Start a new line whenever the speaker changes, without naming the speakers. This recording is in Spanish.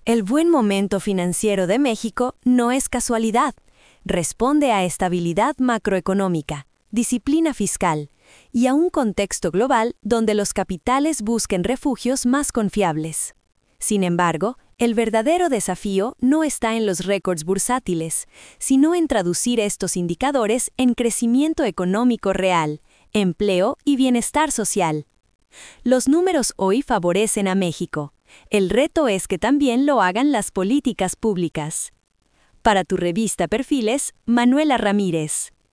El buen momento financiero de México no es casualidad. Responde a estabilidad macroeconómica, disciplina fiscal y a un contexto global donde los capitales busquen refugios más confiables. Sin embargo, el verdadero desafío no está en los récords bursátiles, sino en traducir estos indicadores en crecimiento económico real, empleo y bienestar social. Los números hoy favorecen a México. El reto es que también lo hagan las políticas públicas. Para tu revista Perfiles, Manuela Ramírez.